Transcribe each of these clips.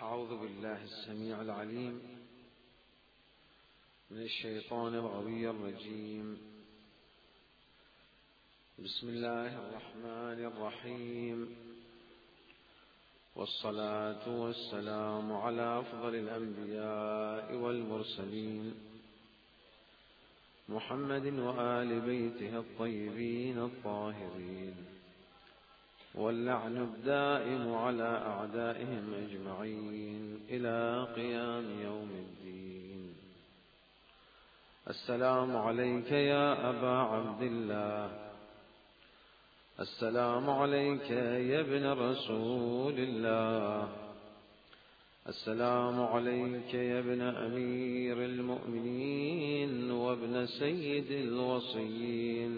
أعوذ بالله السميع العليم من الشيطان الغوي الرجيم. بسم الله الرحمن الرحيم، والصلاة والسلام على أفضل الأنبياء والمرسلين محمد وآل بيته الطيبين الطاهرين، واللعن الدائم على أعدائهم أجمعين إلى قيام يوم الدين. السلام عليك يا أبا عبد الله، السلام عليك يا ابن رسول الله، السلام عليك يا ابن أمير المؤمنين وابن سيد الوصيين،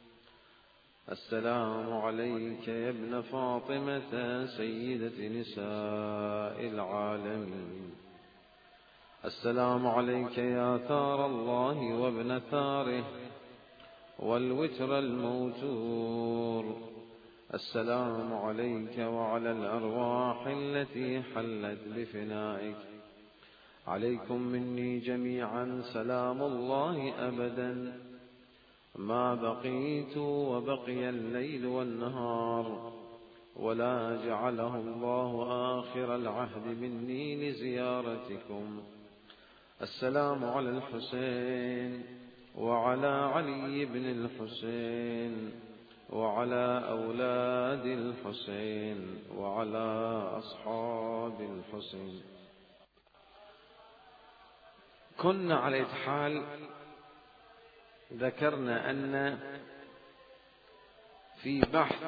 السلام عليك يا ابن فاطمة سيدة نساء العالمين، السلام عليك يا ثار الله وابن ثاره والوتر الموتور، السلام عليك وعلى الأرواح التي حلت بفنائك. عليكم مني جميعا سلام الله أبدا ما بقيت وبقي الليل والنهار، ولا جعله الله آخر العهد مني لزيارتكم. السلام على الحسين وعلى علي بن الحسين وعلى أولاد الحسين وعلى أصحاب الحسين. كنا على إتحال ذكرنا أن في بحث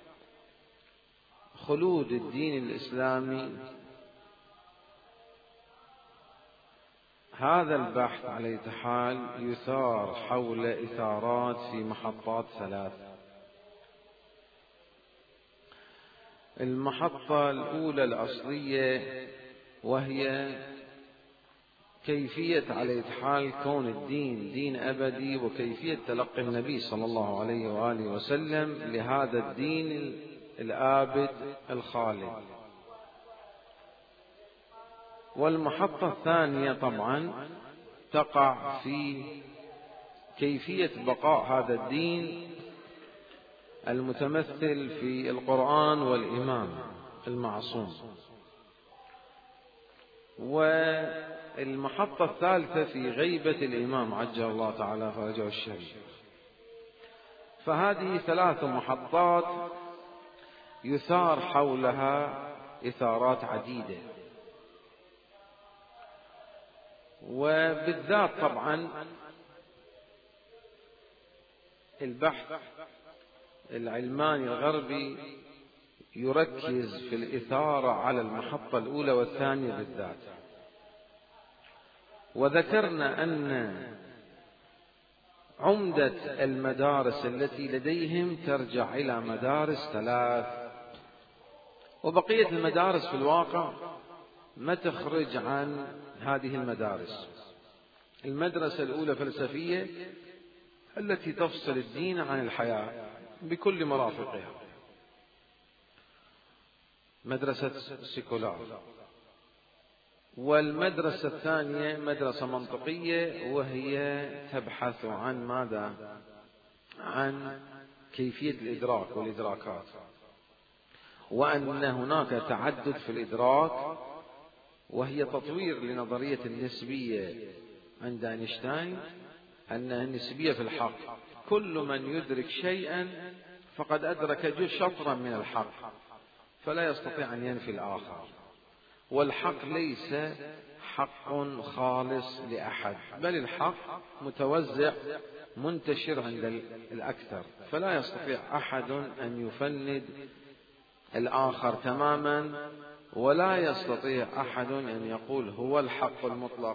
خلود الدين الإسلامي، هذا البحث على إتحال يثار حول إثارات في محطات ثلاث. المحطة الأولى الأصلية وهي كيفية على إتحال كون الدين دين أبدي، وكيفية تلقي النبي صلى الله عليه وآله وسلم لهذا الدين الآبد الخالد. والمحطة الثانية طبعا تقع في كيفية بقاء هذا الدين المتمثل في القرآن والإمام المعصوم. والمحطة الثالثة في غيبة الإمام عجل الله تعالى فرجه الشريف. فهذه ثلاث محطات يثار حولها إثارات عديدة، وبالذات طبعا البحث العلماني الغربي يركز في الإثارة على المحطة الأولى والثانية بالذات. وذكرنا أن عمدة المدارس التي لديهم ترجع إلى مدارس ثلاث، وبقية المدارس في الواقع ما تخرج عن هذه المدارس. المدرسة الأولى فلسفية التي تفصل الدين عن الحياة بكل مرافقها، مدرسة سيكولار. والمدرسة الثانية مدرسة منطقية، وهي تبحث عن ماذا؟ عن كيفية الإدراك والإدراكات، وأن هناك تعدد في الإدراك، وهي تطوير لنظرية النسبية عند أينشتاين، أن النسبية في الحق كل من يدرك شيئا فقد أدرك شطرا من الحق، فلا يستطيع أن ينفي الآخر. والحق ليس حق خالص لأحد، بل الحق متوزع منتشر عند الأكثر، فلا يستطيع أحد أن يفند الآخر تماما، ولا يستطيع أحد أن يقول هو الحق المطلق.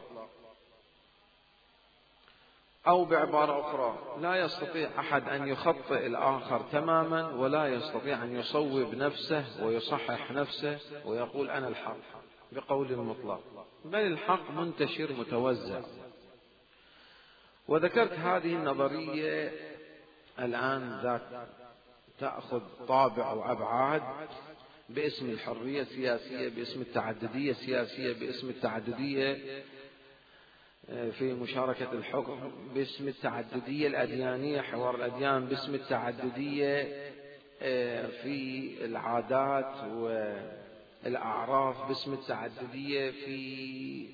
أو بعبارة أخرى، لا يستطيع أحد أن يخطئ الآخر تماما، ولا يستطيع أن يصوب نفسه ويصحح نفسه ويقول أنا الحق بقول مطلق، بل الحق منتشر متوزع. وذكرت هذه باسم الحرية السياسية، باسم التعددية السياسية، باسم التعددية في مشاركة الحكم، باسم التعددية الأديانية، حوار الأديان، باسم التعددية في العادات والأعراف، باسم التعددية في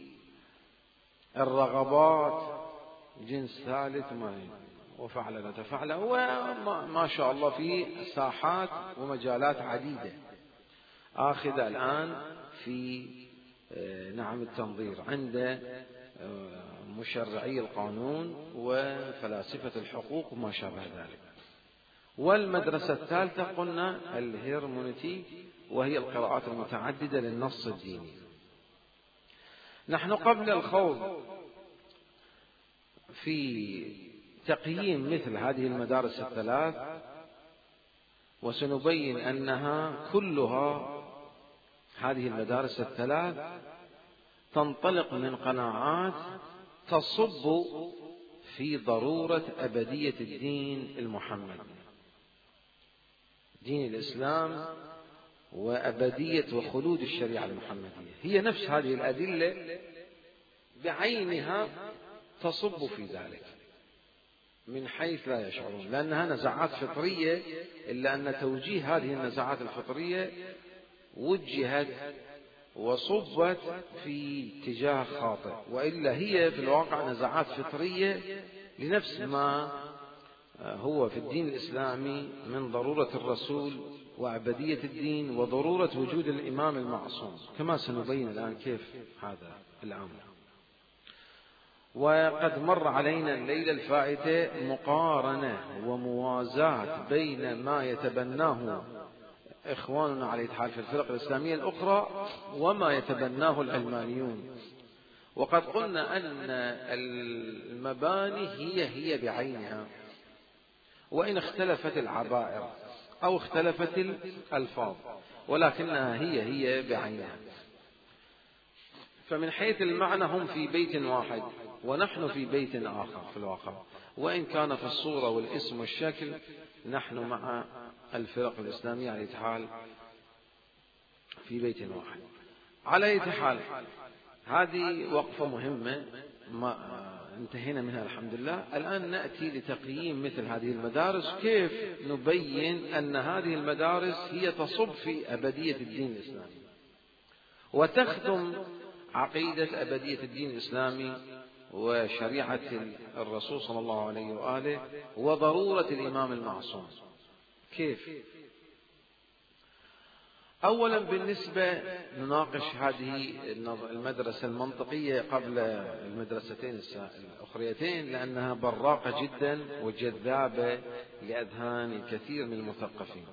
الرغبات، جنس ثالث ما وفعل لا تفعل. هو ما شاء الله في ساحات ومجالات عديدة آخذ الآن في نعم التنظير عند مشرعي القانون وفلاسفة الحقوق وما شابه ذلك. والمدرسة الثالثة قلنا الهيرمونيتي، وهي القراءات المتعددة للنص الديني. نحن قبل الخوض في تقييم مثل هذه المدارس الثلاث وسنبين أنها كلها، هذه المدارس الثلاث تنطلق من قناعات تصب في ضرورة أبدية الدين المحمدي، دين الإسلام، وأبدية وخلود الشريعة المحمدية. هي نفس هذه الأدلة بعينها تصب في ذلك من حيث لا يشعرون، لأنها نزعات فطرية، إلا أن توجيه هذه النزعات الفطرية وجهت وصبت في اتجاه خاطئ، وإلا هي في الواقع نزعات فطرية لنفس ما هو في الدين الإسلامي من ضرورة الرسول وأبدية الدين وضرورة وجود الإمام المعصوم، كما سنبين الآن كيف هذا الأمر. وقد مر علينا الليلة الفائتة مقارنة وموازاة بين ما يتبناه إخواننا على الاتحاد في الفرق الإسلامية الأخرى وما يتبناه العلمانيون. وقد قلنا أن المباني هي بعينها، وإن اختلفت العبائر أو اختلفت الألفاظ، ولكنها هي بعينها. فمن حيث المعنى هم في بيت واحد ونحن في بيت آخر في الواقع، وإن كان في الصورة والاسم والشكل نحن مع الفرق الإسلامية على الاتحاد في بيت واحد. على أي حال هذه وقفة مهمة ما انتهينا منها الحمد لله. الآن نأتي لتقييم مثل هذه المدارس، كيف نبين أن هذه المدارس هي تصب في أبدية الدين الإسلامي وتخدم عقيدة أبدية الدين الإسلامي وشريعة الرسول صلى الله عليه وآله وضرورة الإمام المعصوم. كيف؟ أولا بالنسبة نناقش هذه المدرسة المنطقية قبل المدرستين الأخريتين، لأنها براقة جدا وجذابة لأذهان الكثير من المثقفين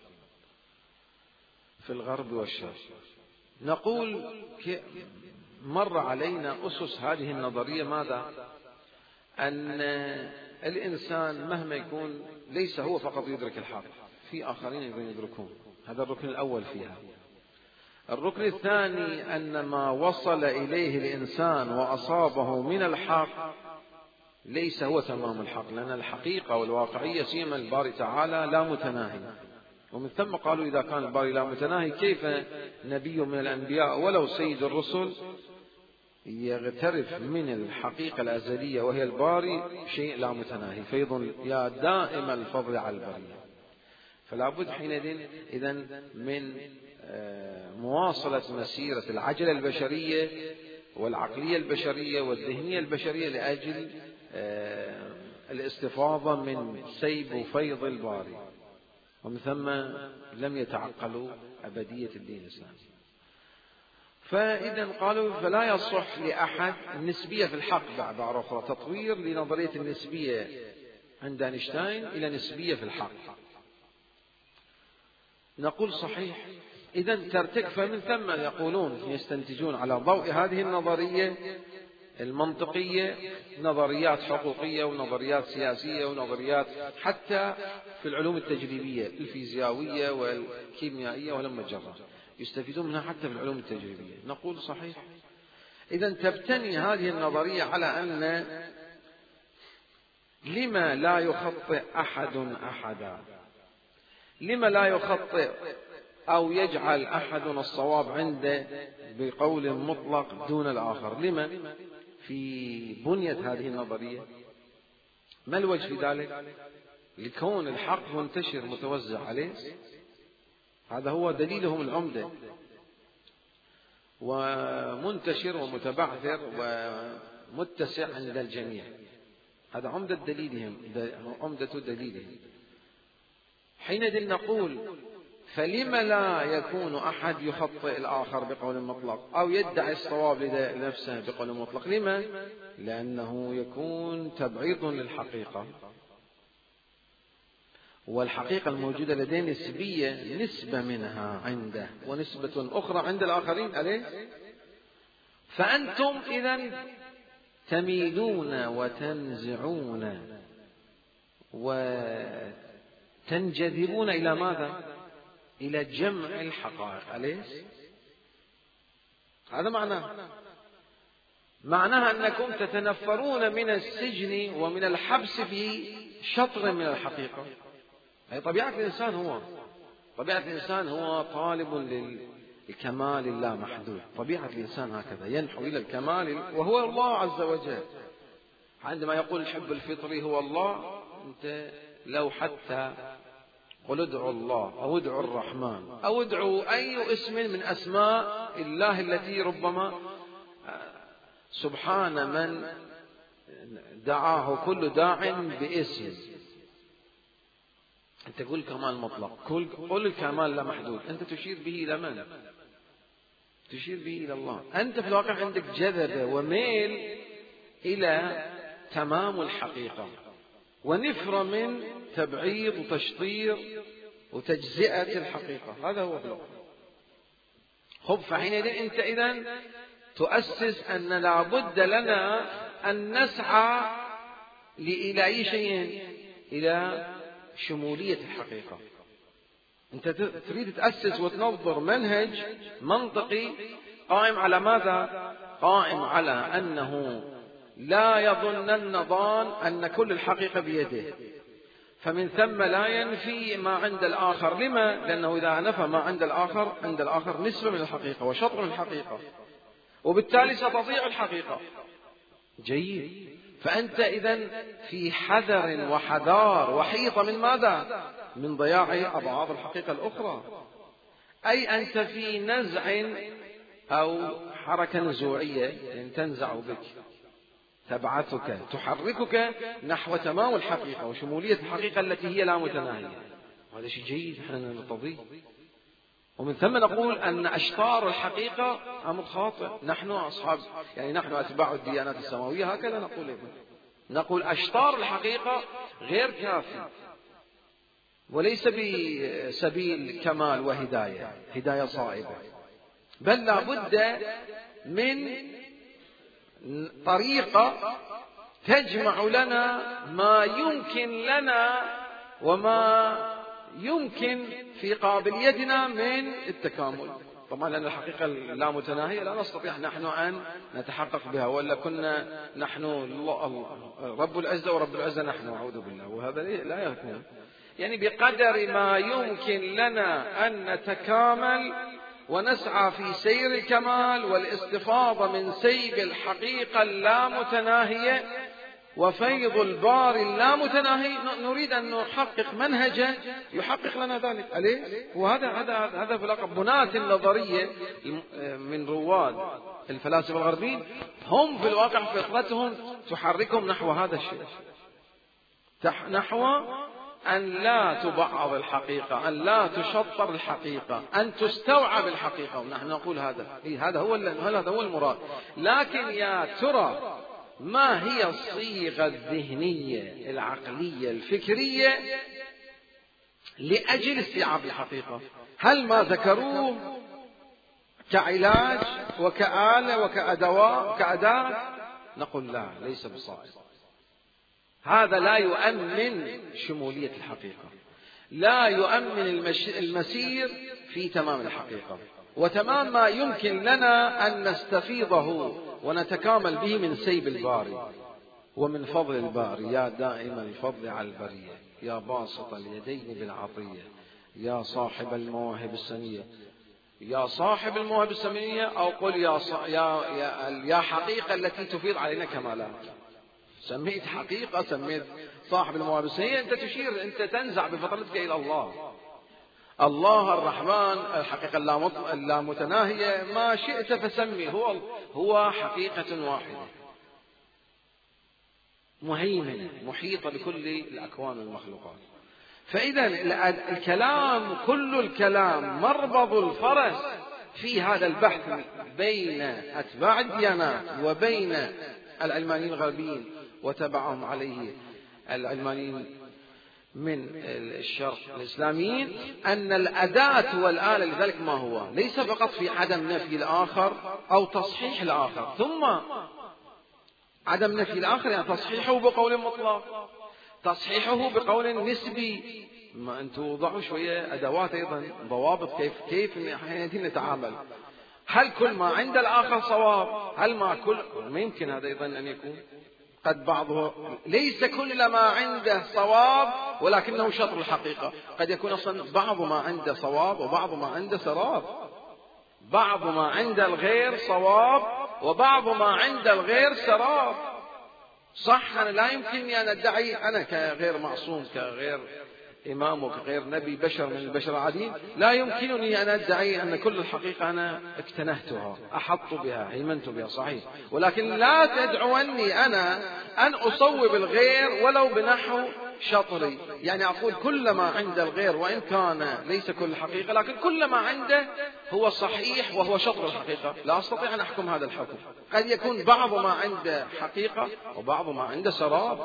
في الغرب والشرق. نقول مر علينا أسس هذه النظرية ماذا؟ أن الإنسان مهما يكون ليس هو فقط يدرك الحق، في آخرين يدركون. هذا الركن الأول فيها. الركن الثاني أن ما وصل إليه الإنسان وأصابه من الحق ليس هو تمام الحق، لأن الحقيقة والواقعية سيما الباري تعالى لا متناهي، ومن ثم قالوا إذا كان الباري لا متناهي كيف نبي من الأنبياء ولو سيد الرسل يغترف من الحقيقة الأزلية وهي الباري شيء لا متناهي، فيض يا دائم الفضل على البرية. فلا بد حينئذ إذن من مواصلة مسيرة العجلة البشرية والعقلية البشرية والذهنية البشرية لأجل الاستفاضة من سيب وفيض الباري، ومن ثم لم يتعقلوا أبدية الدين الإسلامي. فإذا قالوا فلا يصح لأحد النسبية في الحق، بعبارة أخرى تطوير لنظرية النسبية عند أينشتاين إلى نسبية في الحق. نقول صحيح، إذا فمن ثم يقولون يستنتجون على ضوء هذه النظرية المنطقية نظريات حقوقية ونظريات سياسية ونظريات حتى في العلوم التجريبية الفيزيائية والكيميائية ولما جرى يستفيدون منها حتى في العلوم التجريبية. نقول صحيح، إذا تبتني هذه النظرية على أن لما لا يخطئ أحد أحدا، لما لا يخطئ أو يجعل أحدنا الصواب عنده بقول مطلق دون الآخر. لما في بنية هذه النظرية؟ ما الوجه في ذلك؟ لكون الحق منتشر متوزع عليه، هذا هو دليلهم العمدة، ومنتشر ومتبعثر ومتسع عند الجميع، هذا عمدة دليلهم، عمدة دليلهم. حينئذ نقول فلم لا يكون أحد يخطئ الآخر بقول مطلق أو يدعي الصواب لنفسه بقول مطلق؟ لما؟ لأنه يكون تبعيض للحقيقة، والحقيقة الموجودة لديه نسبية، نسبة منها عنده ونسبة أخرى عند الآخرين عليه. فأنتم إذن تميلون وتنزعون وتنجذبون إلى ماذا؟ إلى جمع الحقائق عليه. هذا معناها أنكم تتنفرون من السجن ومن الحبس في شطر من الحقيقة. أي طبيعة الإنسان هو طالب للكمال اللامحدود، طبيعة الإنسان هكذا ينحو إلى الكمال وهو الله عز وجل. عندما يقول الحب الفطري هو الله، أنت لو حتى قل ادعوا الله أو ادعوا الرحمن أو ادعوا أي اسم من أسماء الله التي ربما سبحان من دعاه كل داع باسم، أنت تقول كمال مطلق، قل الكمال لا محدود، أنت تشير به إلى من؟ تشير به إلى الله. أنت في الواقع عندك جذبة وميل إلى تمام الحقيقة ونفر من تبعيض وتشطير وتجزئة الحقيقة، هذا هو الواقع. خب فحينئذ أنت إذن تؤسس أن لا بد لنا أن نسعى إلى أي شيء؟ إلى شمولية الحقيقة. أنت تريد تأسس وتنظر منهج منطقي قائم على ماذا؟ قائم على أنه لا يظنن ظان أن كل الحقيقة بيده، فمن ثم لا ينفي ما عند الآخر. لما؟ لأنه إذا نفى ما عند الآخر نسبة من الحقيقة وشطر من الحقيقة، وبالتالي ستضيع الحقيقة. جيد. فأنت إذن في حذر وحذار وحيطة من ماذا؟ من ضياع أبعاد الحقيقة الأخرى. أي أنت في نزع أو حركة نزوعية، يعني تنزع بك، تبعثك، تحركك نحو تمام الحقيقة وشمولية الحقيقة التي هي لا متناهية. هذا شيء جيد نحن نرتضيه. ومن ثم نقول أن أشطار الحقيقة أمر خاطئ. نحن أصحاب، يعني نحن أتباع الديانات السماوية هكذا نقول أشطار الحقيقة غير كافي، وليس بسبيل كمال وهداية، هداية صائبة، بل لا بد من طريقة تجمع لنا ما يمكن لنا وما يمكن في قابليتنا من التكامل. طبعا لأن الحقيقة لا متناهية لا نستطيع نحن أن نتحقق بها، ولا كنا نحن رب العزة ورب العزة نحن، أعوذ بالله، وهذا لا يكون. يعني بقدر ما يمكن لنا أن نتكامل ونسعى في سير الكمال والاستفاضة من سيب الحقيقة اللامتناهية وفيض البار اللامتناهي، نريد أن نحقق منهجا يحقق لنا ذلك عليه. وهذا في الواقع بناة النظرية من رواد الفلاسفة الغربيين، هم في الواقع فطرتهم تحركهم نحو هذا الشيء، نحو أن لا تبعض الحقيقة، أن لا تشطر الحقيقة، أن تستوعب الحقيقة. ونحن نقول هذا هو المراد. لكن يا ترى ما هي الصيغة الذهنية العقلية الفكرية لأجل استيعاب الحقيقة؟ هل ما ذكروه كعلاج وكآلة وكأداة؟ نقول لا، ليس بصائب. هذا لا يؤمن شمولية الحقيقة، لا يؤمن المسير في تمام الحقيقة وتمام ما يمكن لنا أن نستفيضه ونتكامل به من سيب الباري ومن فضل الباري. يا دائم الفضل على البرية، يا باسط اليدين بالعطية، يا صاحب المواهب السمية، يا صاحب المواهب السمية، أو قل يا حقيقة التي تفيض علينا كمالات. سميت حقيقة، سميت صاحب المواهب السمية، أنت تشير، أنت تنزع بفطرتك إلى الله. الله الرحمن الحقيقة اللامتناهية، ما شئت فسمي، هو حقيقة واحدة مهيمنة محيطة بكل الأكوان والمخلوقات. فإذا الكلام، كل الكلام مربض الفرس في هذا البحث بين أتباع الديانات وبين العلمانيين الغربيين وتبعهم عليه العلمانيين من الشرق الإسلاميين، أن الأداة والآلة لذلك ما هو؟ ليس فقط في عدم نفي الآخر أو تصحيح الآخر، ثم عدم نفي الآخر يعني تصحيحه بقول مطلق، تصحيحه بقول نسبي. ما أنتم ضعوا شوية أدوات أيضا، ضوابط كيف حين نتعامل. هل كل ما عند الآخر صواب؟ هل ما كل؟ ما يمكن هذا أيضا أن يكون. قد بعضه ليس كل ما عنده صواب ولكنه شطر الحقيقة. قد يكون أصلا بعض ما عنده صواب وبعض ما عنده سراب، بعض ما عند الغير صواب وبعض ما عند الغير سراب. صح، أنا لا يمكنني أن أدعي، أنا كغير معصوم، كغير إمام وكغير نبي، بشر من البشر العاديين، لا يمكنني أن أدعي أن كل الحقيقة أنا اكتنهتها، أحط بها، هيمنت بها، صحيح. ولكن لا تدعوني أنا أن أصوب الغير ولو بنحو شطري، يعني أقول كل ما عند الغير وإن كان ليس كل الحقيقة، لكن كل ما عنده هو صحيح وهو شطر الحقيقة. لا أستطيع أن أحكم هذا الحكم. قد يكون بعض ما عنده حقيقة وبعض ما عنده سراب،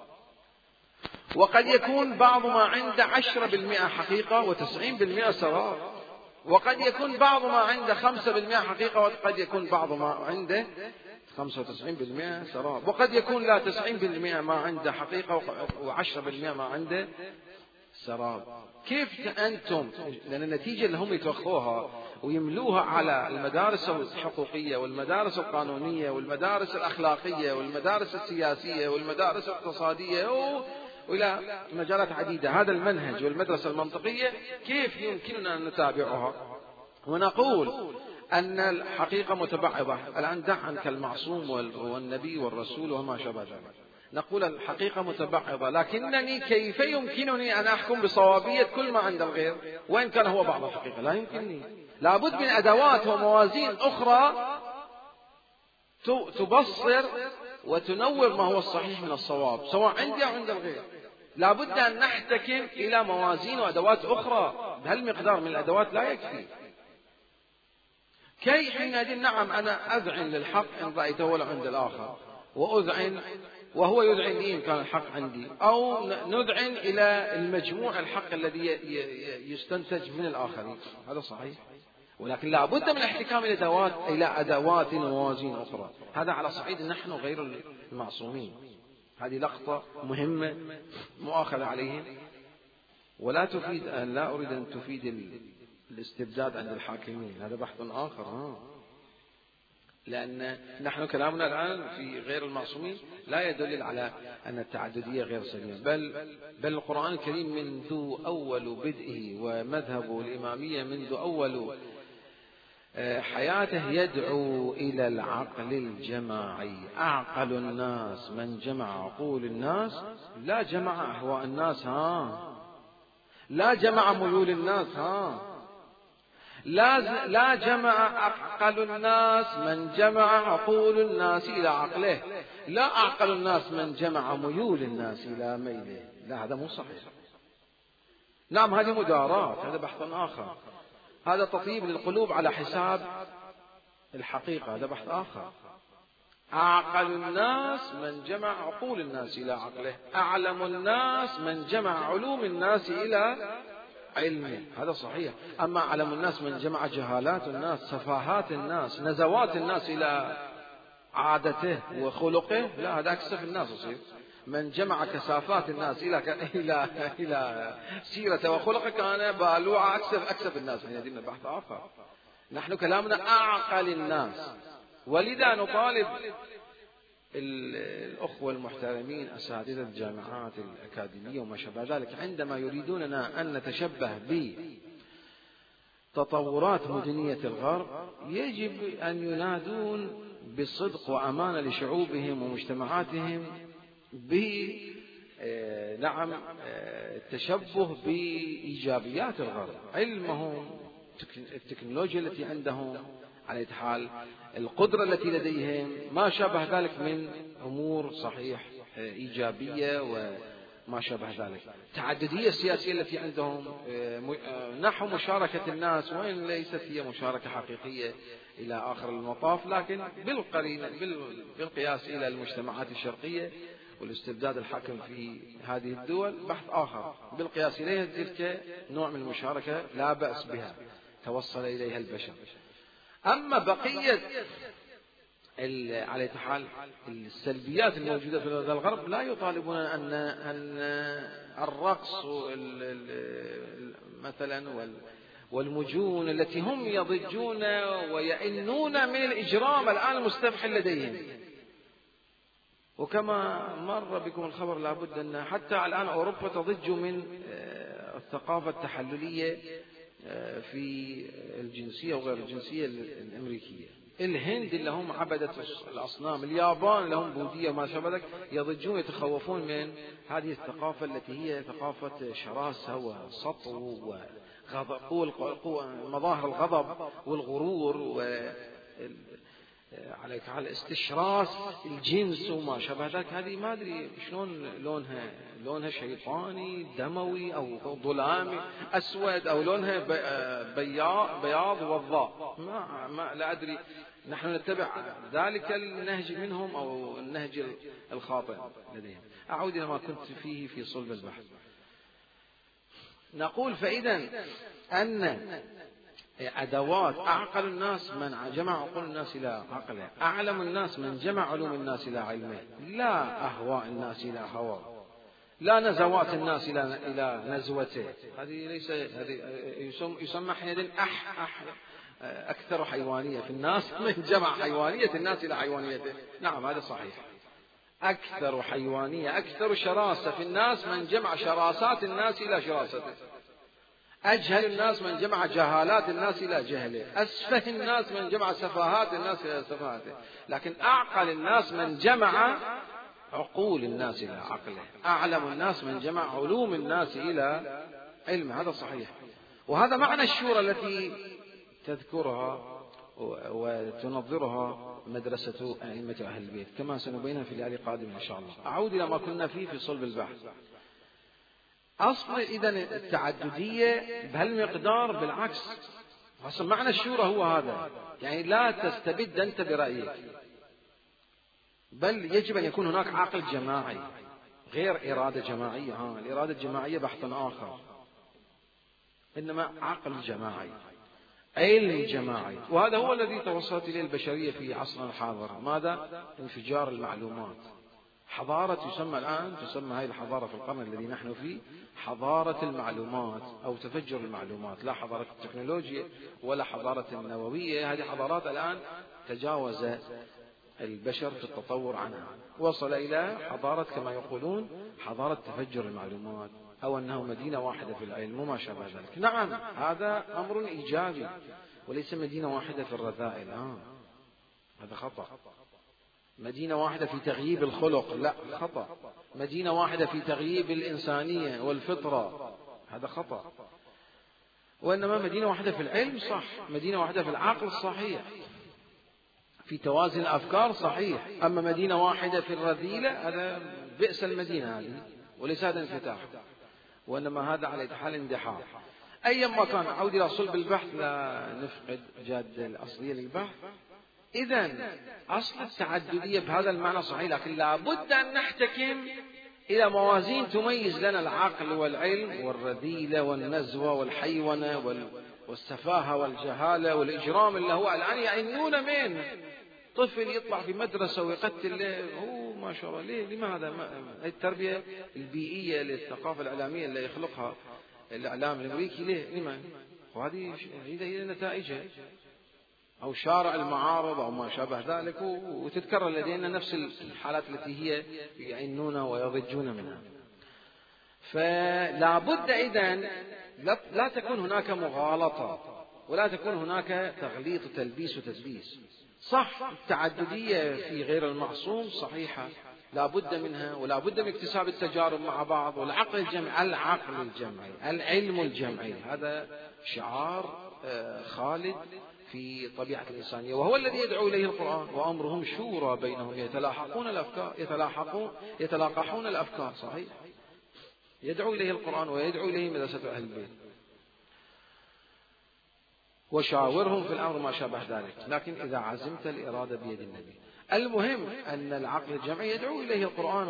وقد يكون بعض ما عنده 10% حقيقة و90% سراب، وقد يكون بعض ما عنده 5% حقيقة، وقد يكون بعض ما عنده 95% سراب، وقد يكون لا 90% ما عنده حقيقة و10% ما عنده سراب. كيف أنتم؟ لأن النتيجة اللي هم يتوخوها ويملوها على المدارس الحقوقية والمدارس القانونية والمدارس الأخلاقية والمدارس السياسية والمدارس الاقتصادية وإلى مجالات عديدة، هذا المنهج والمدرسة المنطقية كيف يمكننا أن نتابعها ونقول أن الحقيقة متبعضة؟ الآن دع عنك المعصوم والنبي والرسول وما شابه ذلك، نقول الحقيقة متبعضة، لكنني كيف يمكنني أن أحكم بصوابية كل ما عند الغير وإن كان هو بعض الحقيقة؟ لا يمكنني. لابد من أدوات وموازين أخرى تبصر وتنور ما هو الصحيح من الصواب سواء عندي أو عند الغير. لابد أن نحتكم إلى موازين وأدوات أخرى، بهالمقدار من الأدوات لا يكفي. كي حينئذ نعم أنا أذعن للحق إن رأيته ولو عند الآخر، وأذعن وهو يذعن لي إن كان الحق عندي، أو نذعن إلى المجموع الحق الذي يستنتج من الآخرين، هذا صحيح. ولكن لا بد من احتكام إلى أدوات وموازين أخرى. هذا على صعيد نحن غير المعصومين. هذه لقطة مهمة مؤاخذة عليهم، ولا تفيد، لا أريد أن تفيد الاستبداد عند الحاكمين، هذا بحث آخر. لأن نحن كلامنا الآن في غير المعصومين لا يدل على أن التعددية غير سليمة، بل القرآن الكريم منذ أول بدئه ومذهب الإمامية منذ أول حياته يدعو إلى العقل الجماعي. أعقل الناس من جمع عقول الناس، لا جمع أهواء الناس، لا جمع ميول الناس، لا جمع أعقل الناس من جمع عقول الناس إلى عقله، لا أعقل الناس من جمع ميول الناس إلى ميله. لا، هذا مو صحيح. نعم هذه مداراة، هذا بحث آخر، هذا تطيب للقلوب على حساب الحقيقة، هذا بحث آخر. أعقل الناس من جمع عقول الناس إلى عقله، أعلم الناس من جمع علوم الناس إلى علمه، هذا صحيح. أما أعلم الناس من جمع جهالات الناس، سفاهات الناس، نزوات الناس إلى عادته وخلقه، لا، هذا أكسف الناس يصير. من جمع كسافات الناس إلى سيرة وخلقه كان بالوعة أكسف الناس. هذا من بحث آخر. نحن كلامنا أعقل الناس، ولذا نطالب الأخوة المحترمين أساتذة الجامعات الأكاديمية وما شابه ذلك عندما يريدوننا أن نتشبه بتطورات مدنية الغرب يجب أن ينادون بصدق وأمانة لشعوبهم ومجتمعاتهم نعم التشبه بإيجابيات الغرب، علمهم، التكنولوجيا التي عندهم، على حال القدرة التي لديهم، ما شابه ذلك من أمور صحيح إيجابية وما شابه ذلك. التعددية السياسية التي عندهم نحو مشاركة الناس، وإن ليست هي مشاركة حقيقية إلى آخر المطاف، لكن بالقياس إلى المجتمعات الشرقية والاستبداد الحاكم في هذه الدول بحث آخر، بالقياس إليها تلك نوع من المشاركة لا بأس بها توصل إليها البشر. أما بقية على حال السلبيات الموجودة في الغرب لا يطالبون أن الرقص مثلا والمجون التي هم يضجون ويئنون من الإجرام الآن المستفحل لديهم. وكما مر بكم الخبر لابد أن حتى الآن أوروبا تضج من الثقافة التحللية في الجنسية وغير الجنسية الأمريكية. الهند اللي هم عبدة الأصنام، اليابان اللي هم بوذية وما شابه ذلك، يضجون يتخوفون من هذه الثقافة التي هي ثقافة شراسة وسطو مظاهر الغضب والغرور على استشراس الجنس وما شابه ذلك. هذه ما أدري شلون لونها شيطاني دموي أو ظلامي أسود أو لونها بياض وضاء، ما لا أدري. نحن نتبع ذلك النهج منهم أو النهج الخاطئ لديهم. أعود إلى ما كنت فيه في صلب البحث. نقول فإذا أن أدوات أعقل الناس من جمع عقول الناس إلى عقله، أعلم الناس من جمع علوم الناس إلى علمه، لا أهواء الناس إلى هواه، لا نزوات الناس إلى نزوته. هذه ليس يسمى حينئذ أكثر حيوانية في الناس من جمع حيوانية الناس إلى حيوانيته. نعم هذا صحيح، أكثر حيوانية أكثر شراسة في الناس من جمع شراسات الناس إلى شراسته. أجهل الناس من جمع جهالات الناس إلى جهله، أسفه الناس من جمع سفاهات الناس إلى سفاهاته، لكن أعقل الناس من جمع عقول الناس إلى عقله، أعلم الناس من جمع علوم الناس إلى علم. هذا صحيح. وهذا معنى الشورى التي تذكرها وتنظرها مدرسة أئمة أهل البيت كما سنبينها في الليالي القادمة إن شاء الله. أعود إلى ما كنا فيه في صلب البحث. أصل إذن التعددية بهالمقدار بالعكس، أصل معنى الشورى هو هذا، يعني لا تستبد أنت برأيك، بل يجب أن يكون هناك عقل جماعي غير إرادة جماعية. الإرادة الجماعية بحث آخر، إنما عقل جماعي، علم جماعي. وهذا هو الذي توصلت إليه البشرية في عصرنا الحاضر. ماذا؟ انفجار المعلومات. حضارة تسمى هذه الحضارة في القرن الذي نحن فيه حضارة المعلومات أو تفجر المعلومات، لا حضارة التكنولوجيا ولا حضارة النووية. هذه حضارات الآن تجاوز البشر في التطور عنها، وصل إلى حضارة كما يقولون حضارة تفجر المعلومات، أو أنه مدينة واحدة في العلم وما شابه ذلك. نعم هذا أمر إيجابي، وليس مدينة واحدة في الرذائل. هذا خطأ. مدينة واحدة في تغييب الخلق، لا خطأ. مدينة واحدة في تغييب الإنسانية والفطرة، هذا خطأ. وإنما مدينة واحدة في العلم صح، مدينة واحدة في العقل صحيح، في توازن الأفكار صحيح. أما مدينة واحدة في الرذيلة هذا بئس المدينة هذه، وليس هذا انفتاح، وإنما هذا على حال اندحار. أيما كان أعود إلى صلب البحث لا نفقد جادة الأصلية للبحث. إذن أصل التعددية بهذا المعنى صحيح، لكن لابد أن نحتكم إلى موازين تميز لنا العقل والعلم والرذيلة والنزوة والحيونة والسفاهة والجهالة والإجرام اللي هو الآن يعنون منه. طفل يطلع في مدرسة ويقتل له، ما شاء الله، لماذا؟ التربية البيئية للثقافة الإعلامية اللي يخلقها الإعلام الأمريكي لمن؟ وهذه هي نتائجها. أو شارع المعارض أو ما شابه ذلك، وتتكرر لدينا نفس الحالات التي هي يعنون ويضجون منها. فلا بد إذن لا تكون هناك مغالطة، ولا تكون هناك تغليط وتلبيس وتدبيس. صح التعددية في غير المعصوم صحيحة، لا بد منها، ولا بد من اكتساب التجارب مع بعض، والعقل الجمعي، العقل الجمعي، العلم الجمعي، هذا شعار خالد في طبيعة الإنسانية، وهو الذي يدعو إليه القرآن. وأمرهم شورى بينهم يتلاحقون الأفكار، يتلاقحون الأفكار. صحيح، يدعو إليه القرآن ويدعو إليه مدرسة أهل البيت. وشاورهم في الأمر ما شابه ذلك، لكن إذا عزمت الإرادة بيد النبي. المهم أن العقل الجمعي يدعو إليه القرآن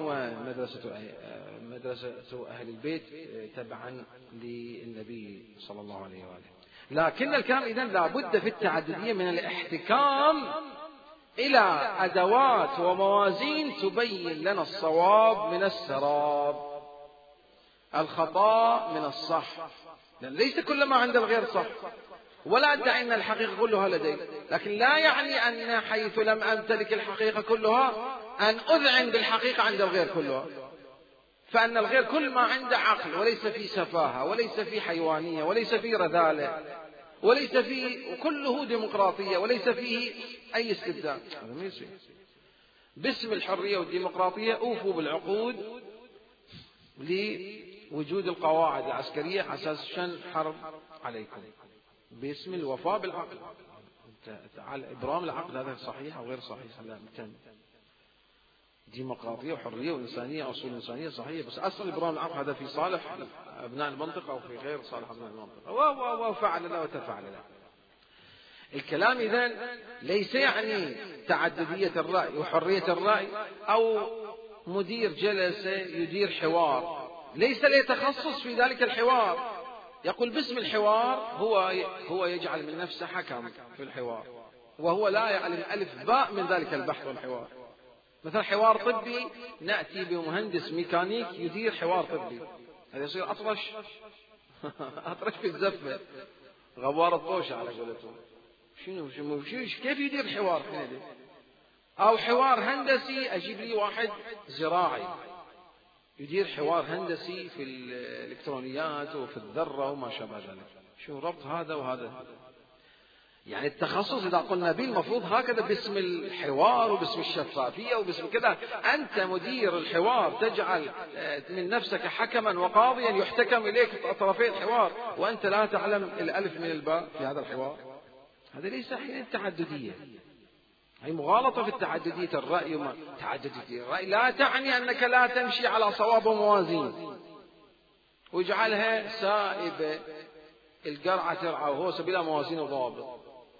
ومدرسة أهل البيت تبعا للنبي صلى الله عليه وآله. لكن الكلام إذن لا بد في التعددية من الاحتكام إلى أدوات وموازين تبين لنا الصواب من السراب، الخطأ من الصح، لأن ليس كل ما عند الغير صح، ولا أدعي أن الحقيقة كلها لدي، لكن لا يعني أن حيث لم أمتلك الحقيقة كلها أن أذعن بالحقيقة عند الغير كلها. فأن الغير كل ما عنده عقل، وليس في سفاهة، وليس في حيوانية، وليس في رذالة، وليس فيه، وكله ديمقراطية، وليس فيه أي استبداد. هذا ما يصير. باسم الحرية والديمقراطية أوفوا بالعقود لوجود القواعد العسكرية على أساس شن حرب عليكم، باسم الوفاء بالعقل. تعال إبرام العقل، هذا صحيح أو غير صحيح؟ لا، ديمقراطية وحرية وإنسانية، أصول إنسانية صحيحة، بس أصل إبرام العقل هذا في صالح أبناء المنطقة أو في غير صالح أبناء المنطقة، وفعل له وتفعل له. الكلام إذن ليس يعني تعددية الرأي وحرية الرأي، أو مدير جلس يدير حوار ليس له تخصص في ذلك الحوار، يقول باسم الحوار هو يجعل من نفسه حكم في الحوار، وهو لا يعلم ألف باء من ذلك البحث والحوار. مثلا حوار طبي، نأتي بمهندس ميكانيك يدير حوار طبي، هذا يصير أطرش أطرش في الزفة، غوار الطوشة على قولتهم. شنو كيف يدير حوار حين؟ أو حوار هندسي، أجيب لي واحد زراعي يدير حوار هندسي في الإلكترونيات وفي الذرة وما شابه ذلك. شو ربط هذا وهذا؟ يعني التخصص إذا قلنا به المفروض هكذا، باسم الحوار وباسم الشفافية وباسم كذا. أنت مدير الحوار تجعل من نفسك حكما وقاضيا يحتكم إليك طرفي الحوار، وأنت لا تعلم الألف من الباء في هذا الحوار. هذا ليس حين التعددية، هي مغالطة في التعددية الرأي. تعددية الرأي لا تعني أنك لا تمشي على صواب وموازين واجعلها سائبة القرعة ترعى وهو سبيل موازين وضوابط.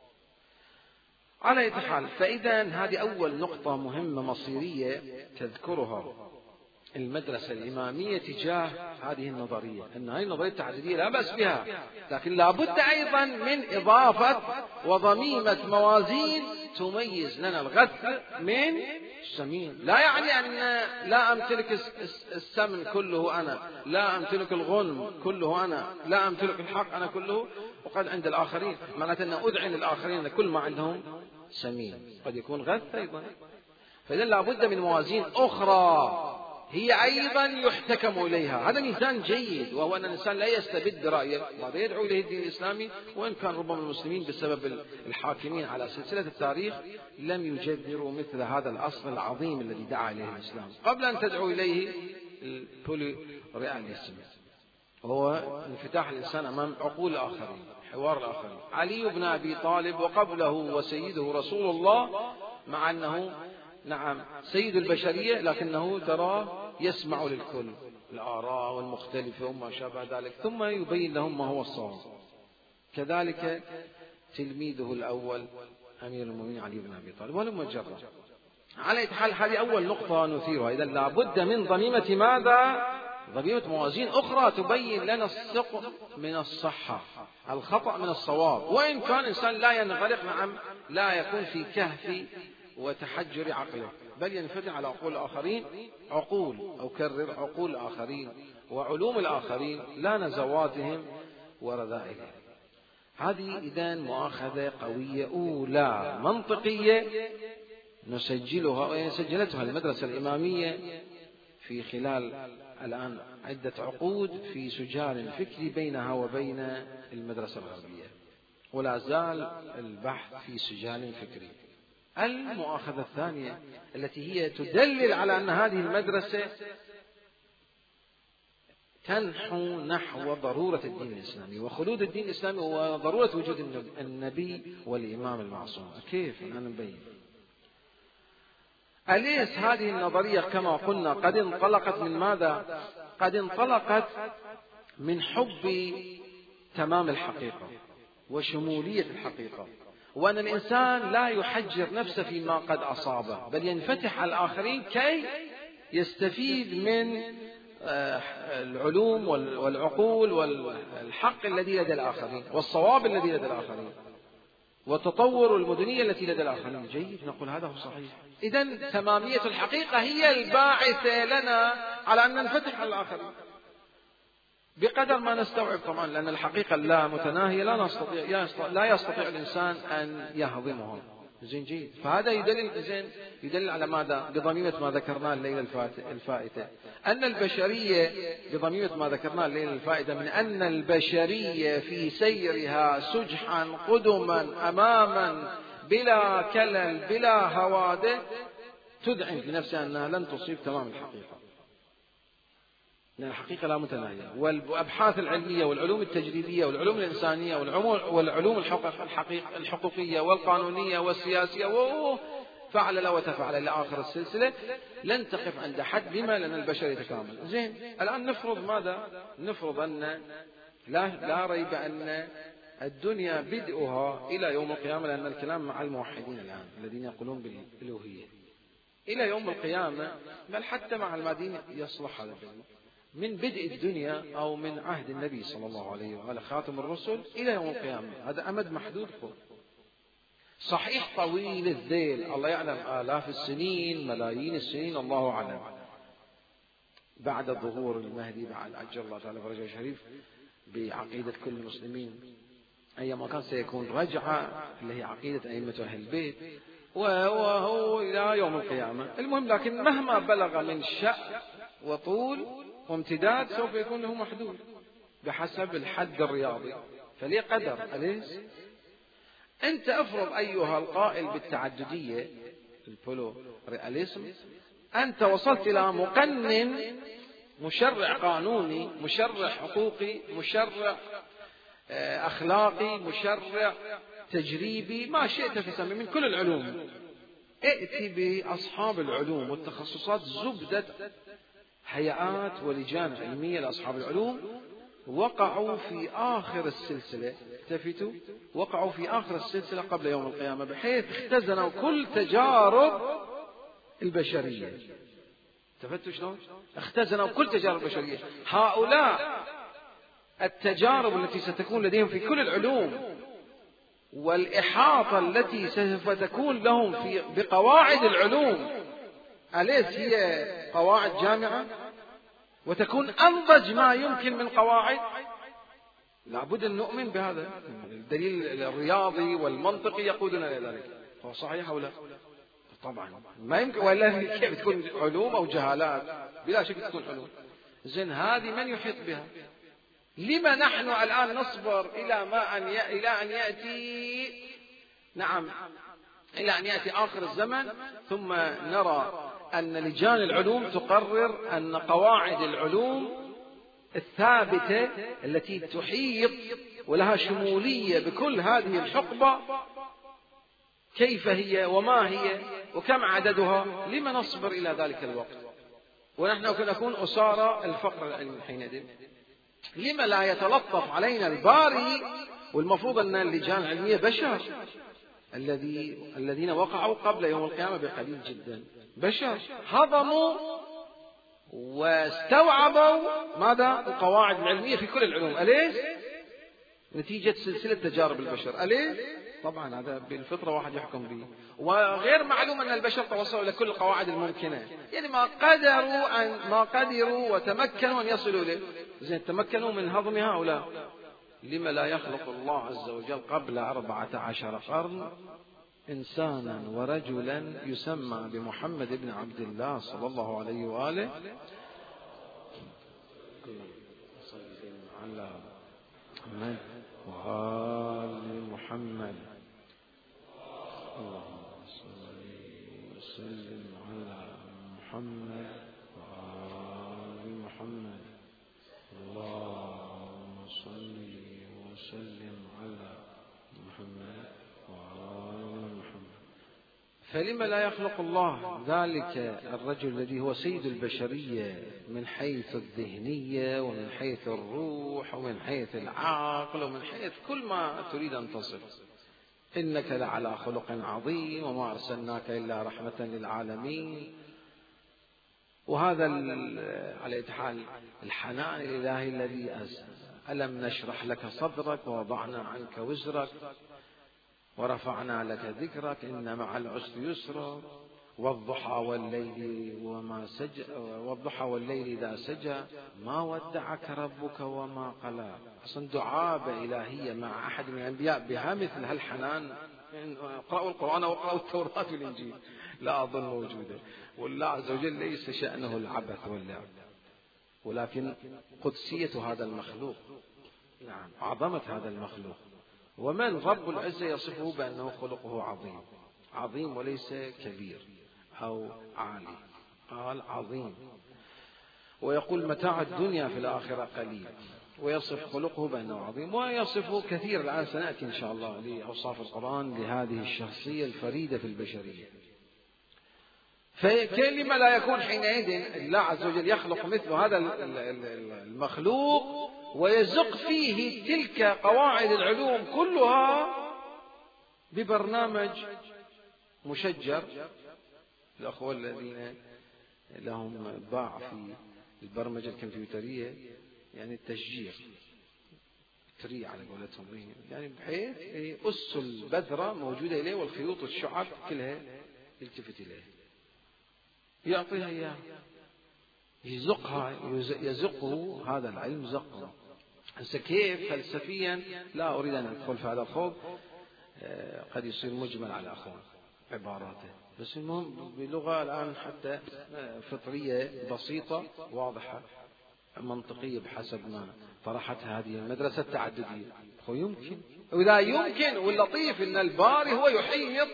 على أي حال، فإذا هذه أول نقطة مهمة مصيرية تذكرها المدرسة الإمامية تجاه هذه النظرية، أن هذه النظرية التعددية لا بأس بها، لكن لا بد أيضا من إضافة وضميمة موازين تميز لنا الغث من السمين. لا يعني أن لا أمتلك السمن كله أنا، لا أمتلك الغنم كله أنا، لا أمتلك الحق أنا كله، وقد عند الآخرين، معناته أن أذعن الآخرين أن كل ما عندهم سمين، قد يكون غث أيضا. فإذا لا بد من موازين أخرى هي أيضا يحتكم إليها. هذا ميزان جيد، وهو أن الإنسان لا يستبد رأيه، وهذا يدعو إليه الدين الإسلامي، وإن كان ربما المسلمين بسبب الحاكمين على سلسلة التاريخ لم يجذروا مثل هذا الأصل العظيم الذي دعا إليه الإسلام قبل أن تدعو إليه البوليرياليزم، وهو انفتاح الإنسان أمام عقول الآخرين، حوار الآخرين. علي بن أبي طالب وقبله وسيده رسول الله، مع أنه نعم سيد البشرية، لكنه ترى يسمع للكل، الآراء والمختلفة وما شابه ذلك، ثم يبين لهم ما هو الصواب. كذلك تلميذه الأول أمير المؤمنين علي بن أبي طالب، ولم يجرب. على أي حال، هذه أول نقطة نثيرها. إذا لابد من ضميمة ماذا؟ ضميمة موازين أخرى تبين لنا السقم من الصحة، الخطأ من الصواب، وإن كان إنسان لا ينغلق، نعم لا يكون في كهف وتحجر عقله، بل ينفتح على عقول الآخرين، عقول أو كرر عقول الآخرين وعلوم الآخرين، لا نزواتهم ورذائلهم. هذه إذن مؤاخذة قوية أولى منطقية نسجلها وسجلتها المدرسة الإمامية في خلال الآن عدة عقود في سجال فكري بينها وبين المدرسة الغربية، ولا زال البحث في سجال فكري. المؤاخذة الثانية التي هي تدلل على أن هذه المدرسة تنحو نحو ضرورة الدين الإسلامي وخلود الدين الإسلامي وضرورة وجود النبي والإمام المعصوم. كيف أنا نبين؟ أليس هذه النظرية كما قلنا قد انطلقت من ماذا؟ قد انطلقت من حب تمام الحقيقة وشمولية الحقيقة، وأن الإنسان لا يحجر نفسه فيما قد أصابه، بل ينفتح على الآخرين كي يستفيد من العلوم والعقول والحق الذي لدى الآخرين والصواب الذي لدى الآخرين والتطور المدنية التي لدى الآخرين. جيد، نقول هذا هو صحيح. إذن تمامية الحقيقة هي الباعثة لنا على أن ننفتح على الآخرين بقدر ما نستوعب، طبعا لأن الحقيقة لا متناهية لا يستطيع الإنسان أن يهضمها. زين، جيد. فهذا يدل على ماذا؟ بضميمة ما ذكرناه الليلة الفائتة، أن البشرية بضميمة ما ذكرناه الليلة الفائتة من أن البشرية في سيرها سجحا قدما أماما بلا كلل بلا هوادة تدعم في نفسها أنها لن تصيب تمام الحقيقة، لأن الحقيقة لا متناهية. والأبحاث العلمية والعلوم التجريبية والعلوم الإنسانية والعلوم الحقوقية والقانونية والسياسية فعل وتفعل إلى آخر السلسلة لن تقف عند حد. لما؟ لأن البشر يتكامل. زين، الآن نفرض ماذا؟ نفرض أن لا ريب أن الدنيا بدءها إلى يوم القيامة، لأن الكلام مع الموحدين الآن الذين يقولون بالألوهية إلى يوم القيامة، بل حتى مع المادين يصلح هذا من بدء الدنيا أو من عهد النبي صلى الله عليه وآله خاتم الرسل إلى يوم القيامة. هذا أمد محدود صحيح طويل الذيل، الله يعلم آلاف السنين ملايين السنين الله أعلم، بعد ظهور المهدي بعد عجل الله تعالى فرجه الشريف بعقيدة كل المسلمين أيما كان سيكون رجعة اللي هي عقيدة أئمة أهل البيت وهو إلى يوم القيامة. المهم، لكن مهما بلغ من شأن وطول وامتداد سوف يكون له محدود بحسب الحد الرياضي، فليه قدر. أليس أنت أفرض أيها القائل بالتعددية البولو رياليسم، أنت وصلت إلى مقنن مشرع قانوني، مشرع حقوقي، مشرع أخلاقي، مشرع تجريبي، ما شئت فسمي من كل العلوم. ائتي بأصحاب العلوم والتخصصات زبدة هيئات ولجان علمية لأصحاب العلوم وقعوا في آخر السلسلة، التفتوا وقعوا في آخر السلسلة قبل يوم القيامة، بحيث اختزنوا كل تجارب البشرية. التفتوا شلون؟ اختزنوا كل تجارب البشرية. هؤلاء التجارب التي ستكون لديهم في كل العلوم والإحاطة التي سوف تكون لهم بقواعد العلوم، أليس هي قواعد جامعة وتكون أنضج ما يمكن من قواعد؟ لابد أن نؤمن بهذا. الدليل الرياضي والمنطقي يقودنا إلى ذلك. هو صحيح أو لا؟ طبعا ما يمكن، ولا كيف تكون علوم أو جهالات؟ بلا شك تكون علوم. زين، هذه من يحيط بها؟ لما نحن الآن نصبر إلى أن يأتي إلى أن يأتي آخر الزمن ثم نرى أن لجان العلوم تقرر أن قواعد العلوم الثابتة التي تحيط ولها شمولية بكل هذه الحقبة كيف هي وما هي وكم عددها؟ لما نصبر إلى ذلك الوقت ونحن نكون أسارى الفقر العلمي حينئذ؟ لما لا يتلطف علينا الباري؟ والمفروض أن اللجان العلمية بشر الذين وقعوا قبل يوم القيامة بقليل جدا، بشر هضموا واستوعبوا ماذا؟ القواعد العلمية في كل العلوم. أليس؟ نتيجة سلسلة تجارب البشر. أليس؟ طبعا هذا بالفطرة واحد يحكم به، وغير معلوم أن البشر توصلوا إلى كل القواعد الممكنة، يعني ما قدروا وتمكنوا أن يصلوا إليه. زين، تمكنوا من هضمها أو لا؟ لما لا يخلق الله عز وجل قبل 14 قرن إنسانا ورجلا يسمى بمحمد بن عبد الله صلى الله عليه وآله على محمد وآل محمد اللهم صل وسلم على محمد وآل محمد اللهم صل وسلم على محمد وآل محمد. فلما لا يخلق الله ذلك الرجل الذي هو سيد البشرية من حيث الذهنية ومن حيث الروح ومن حيث العقل ومن حيث كل ما تريد أن تصف؟ إنك لعلى خلق عظيم وما أرسلناك إلا رحمة للعالمين. وهذا على إتحال الحنان الإلهي الذي ألم نشرح لك صدرك ووضعنا عنك وزرك ورفعنا لك ذكرك إن مع العسر يسرا والضحى والليل إذا سجى ما ودعك ربك وما قلى. أصلا دعابة إلهية مع أحد من الأنبياء بها مثل هالحنان. اقرأوا القرآن واقرأوا التوراة والإنجيل لا أظن موجودة. والله عز وجل ليس شأنه العبث واللعب، ولكن قدسية هذا المخلوق، نعم عظمة هذا المخلوق. ومن رب العزة يصفه بأنه خلقه عظيم، عظيم وليس كبير أو عالي، قال عظيم. ويقول متاع الدنيا في الآخرة قليل، ويصف خلقه بأنه عظيم، ويصفه كثير. الآن سنأتي إن شاء الله لأوصاف القرآن لهذه الشخصية الفريدة في البشرية. فكلمة لا يكون حينئذ الله عز وجل يخلق مثل هذا المخلوق ويزق فيه تلك قواعد العلوم كلها ببرنامج مشجر. الأخوة الذين لهم باع في البرمجة الكمبيوترية يعني التشجير تري على قولتهم، يعني بحيث أس البذرة موجودة إليه والخيوط والشعب كلها يلتفت إليه يعطيها إياه، يزقه هذا العلم زقه. هسه كيف فلسفيا لا أريد أن أدخل في هذا الخوض، قد يصير مجمل على أخوان عباراته، بس المهم بلغة الآن حتى فطرية بسيطة واضحة منطقية بحسب ما طرحتها هذه المدرسة التعددية. يمكن ولا يمكن. واللطيف أن الباري هو يحيط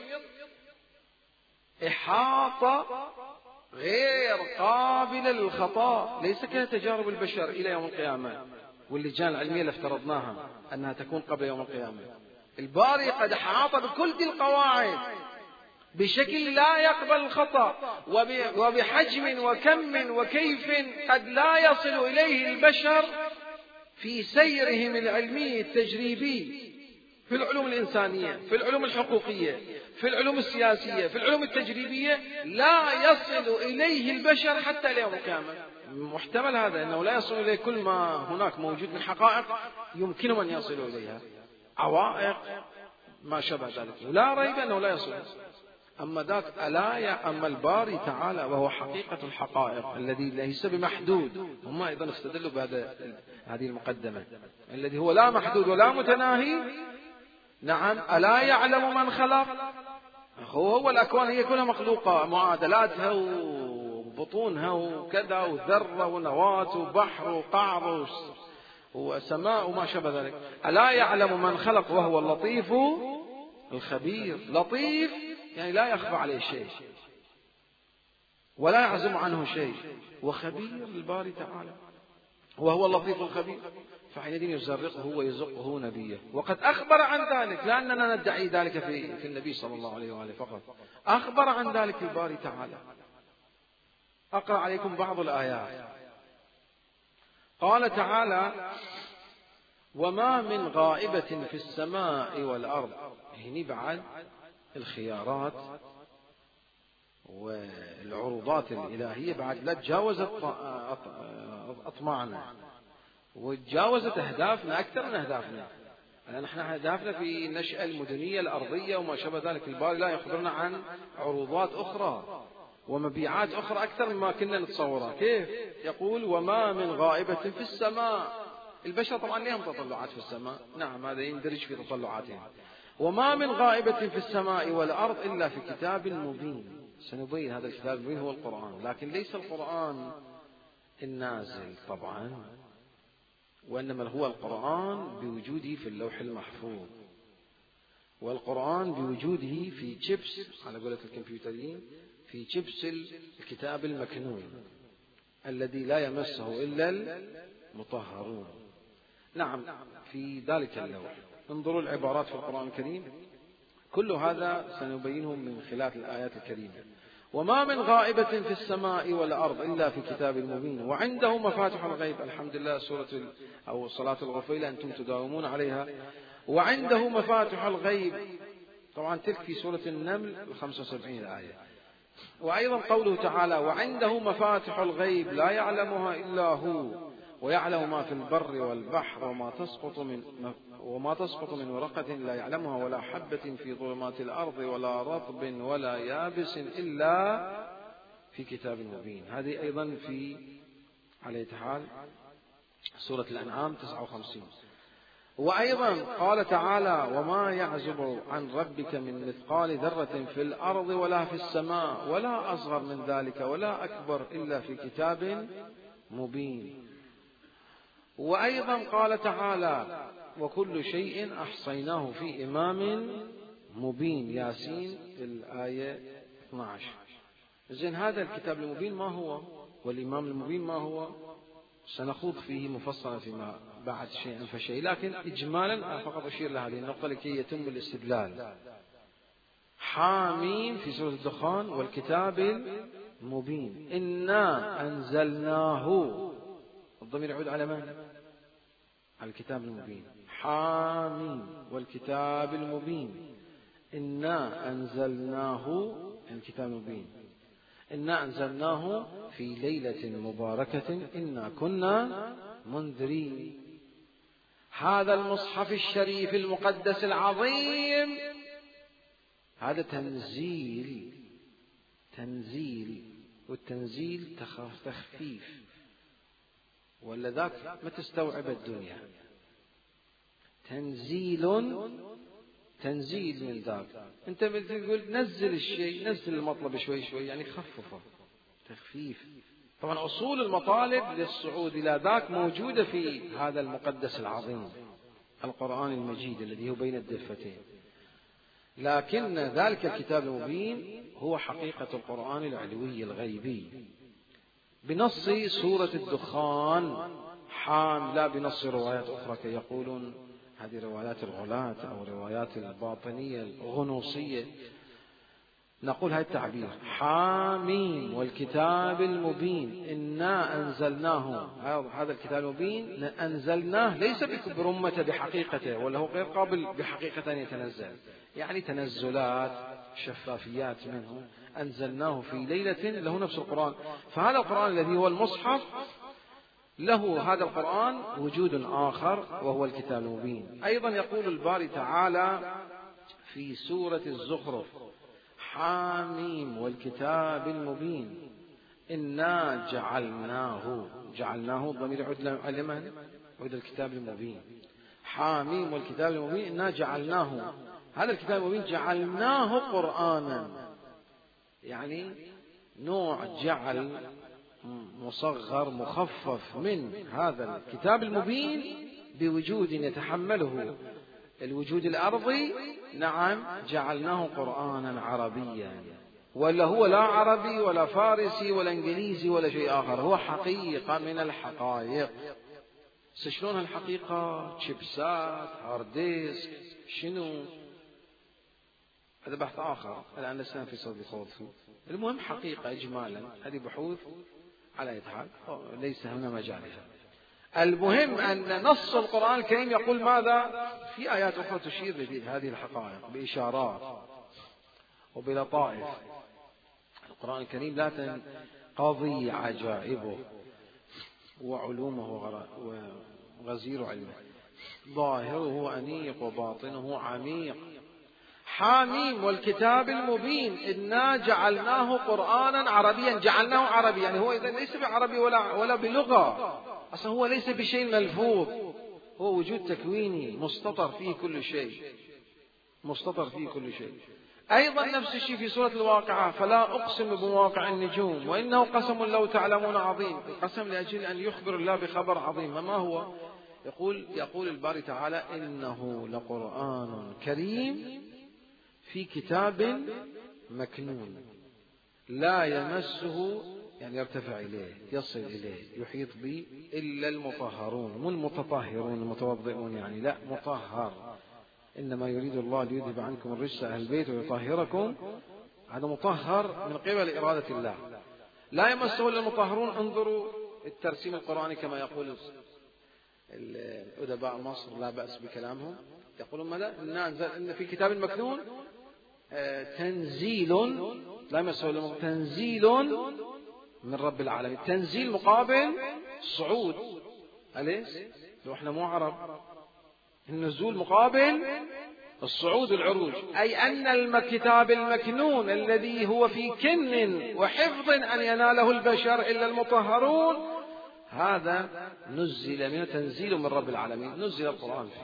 إحاطة غير قابلة للخطأ، ليس كتجارب البشر إلى يوم القيامة واللجان العلمية اللي افترضناها أنها تكون قبل يوم القيامة. الباري قد أحاط بكل دي القواعد بشكل لا يقبل الخطأ، وبحجم وكم وكيف قد لا يصل إليه البشر في سيرهم العلمي التجريبي في العلوم الإنسانية، في العلوم الحقوقية، في العلوم السياسية، في العلوم التجريبية، لا يصل إليه البشر حتى ليوم القيامة. محتمل هذا أنه لا يصل إليه كل ما هناك موجود من حقائق يمكنهم أن يصلوا إليها، عوائق ما شابه ذلك، لا ريب أنه لا يصل. أما ذاك أما الباري تعالى وهو حقيقة الحقائق الذي ليس بمحدود. هم أيضا استدلوا بهذه المقدمة الذي هو لا محدود ولا متناهي. نعم ألا يعلم من خلق؟ هو الأكوان هي كلها مخلوقة، معادلاتها وبطونها وكذا وذرة ونواة وبحر وقعر وسماء وما شابه ذلك. ألا يعلم من خلق وهو اللطيف الخبير. لطيف يعني لا يخفى عليه شيء ولا يعزم عنه شيء، وخبير الباري تعالى وهو اللطيف الخبير، فحينئذ يزرقه ويزقه نبيه. وقد أخبر عن ذلك، لأننا ندعي ذلك في النبي صلى الله عليه وآله فقط، أخبر عن ذلك الباري تعالى. أقرأ عليكم بعض الآيات. قال تعالى وما من غائبة في السماء والأرض. هنا بعد الخيارات والعروضات الإلهية بعد لا تجاوزت أطماعنا وتجاوزت أهدافنا أكثر من أهدافنا. نحن أهدافنا في النشأة المدنية الأرضية وما شابه ذلك. الباري لا يخبرنا عن عروضات أخرى ومبيعات أخرى أكثر مما كنا نتصورها. كيف؟ يقول وما من غائبة في السماء البشر طبعا لهم تطلعات في السماء، نعم هذا يندرج في تطلعاتهم. وما من غائبة في السماء والأرض إلا في كتاب مبين. سنبين هذا الكتاب المبين هو القرآن، لكن ليس القرآن النازل طبعا، وإنما هو القرآن بوجوده في اللوح المحفوظ، والقرآن بوجوده في شيبس على قولة الكمبيوتريين، في شيبس الكتاب المكنون الذي لا يمسه إلا المطهرون. نعم في ذلك اللوح. انظروا العبارات في القرآن الكريم، كل هذا سنبينه من خلال الآيات الكريمة. وما من غائبة في السماء والأرض إلا في كتاب مبين وعنده مفاتح الغيب. الحمد لله أو صلاة الغفيلة أنتم تداومون عليها. وعنده مفاتح الغيب، طبعا تلك في سورة النمل 75 آية. وأيضا قوله تعالى وعنده مفاتح الغيب لا يعلمها إلا هو ويعلم ما في البر والبحر وما تسقط من ورقة لا يعلمها ولا حبة في ظلمات الأرض ولا رطب ولا يابس إلا في كتاب مبين. هذه أيضا في على حال سورة الأنعام 59. وأيضا قال تعالى وما يعزب عن ربك من مثقال ذرة في الأرض ولا في السماء ولا أصغر من ذلك ولا أكبر إلا في كتاب مبين. وأيضا قال تعالى وكل شيء أحصيناه في إمام مبين. ياسين الآية 12. زين هذا الكتاب المبين ما هو والإمام المبين ما هو؟ سنخوض فيه مفصلا فيما بعد شيئا فشيء، لكن إجمالا فقط أشير لهذه النقطة لكي يتم الاستدلال. حاميم في سورة الدخان والكتاب المبين. إنا أنزلناه، الضمير يعود على من؟ على الكتاب المبين. حاميم والكتاب المبين. إنا أنزلناه الكتاب المبين. إنا أنزلناه في ليلة مباركة إنا كنا منذرين. هذا المصحف الشريف المقدس العظيم هذا تنزيل والتنزيل تخفيف، ولا ذاك ما تستوعب الدنيا. تنزيل من ذاك. انت بتقول نزل الشيء، نزل المطلب شوي شوي، يعني خففه تخفيف. طبعا أصول المطالب للصعود إلى ذاك موجودة في هذا المقدس العظيم القرآن المجيد الذي هو بين الدفتين، لكن ذلك الكتاب المبين هو حقيقة القرآن العلوي الغيبي بنص سورة الدخان لا بنص روايات أخرى كي يقولون هذه روايات الغلاة أو روايات الباطنية الغنوصية. نقول هذا التعبير حاميم والكتاب المبين إنا أنزلناه. هذا الكتاب المبين أنزلناه ليس برمته بحقيقته، ولا هو غير قابل بحقيقة أن يتنزل، يعني تنزلات شفافيات منه. أنزلناه في ليلة له نفس القرآن. فهذا القرآن الذي هو المصحف له هذا القرآن وجود آخر وهو الكتاب المبين. أيضا يقول الباري تعالى في سورة الزخرف حاميم والكتاب المبين إنا جعلناه ضمير يعود على من؟ يعود الكتاب المبين. حاميم والكتاب المبين إنا جعلناه. هذا الكتاب المبين جعلناه قرآنا، يعني نوع جعل مصغر مخفف من هذا الكتاب المبين بوجود يتحمله الوجود الأرضي. نعم جعلناه قرآنا عربيا، ولا هو لا عربي ولا فارسي ولا إنجليزي ولا شيء آخر، هو حقيقة من الحقائق. شلون الحقيقة؟ شيبسات، هارد ديسك، شنو؟ هذا بحث آخر الآن لسنا في صدد خوض فيه. المهم حقيقة إجمالا، هذه بحوث على أي حال ليس هنا مجالها. المهم أن نص القرآن الكريم يقول ماذا؟ في آيات أخرى تشير لهذه الحقائق بإشارات وبلطائف. القرآن الكريم لا تنقضي عجائبه وعلومه وغزير علمه، ظاهره أنيق وباطنه عميق. حاميم والكتاب المبين إنا جعلناه قرآنا عربيا. جعلناه عربي يعني هو إذا ليس بعربي ولا بلغة، أصلا هو ليس بشيء ملفوظ، هو وجود تكويني مستطر فيه كل شيء، مستطر فيه كل شيء. أيضا نفس الشيء في سورة الواقعة: فلا أقسم بمواقع النجوم وإنه قسم لو تعلمون عظيم. القسم لأجل أن يخبر الله بخبر عظيم. ما هو؟ يقول الباري تعالى: إنه لقرآن كريم في كتاب مكنون لا يمسه، يعني يرتفع إليه، يصل إليه، يحيط به إلا المطهرون، مو المتطهرون المتوضئون، يعني لا، مطهر. إنما يريد الله ليذهب عنكم الرجس أهل البيت ويطهركم. هذا مطهر من قبل إرادة الله، لا يمسه إلا المطهرون. انظروا الترسيم القرآني كما يقول الأدباء مصر، لا بأس بكلامهم، يقولون ماذا؟ إن في كتاب مكنون تنزيل، لا يمسه إلا تنزيل من رب العالمين. تنزيل مقابل صعود، أليس؟ لو احنا مو عرب، النزول مقابل الصعود العروج، أي أن الكتاب المكنون الذي هو في كن وحفظ أن يناله البشر إلا المطهرون، هذا نزل منه تنزيل من رب العالمين، نزل القرآن فيه.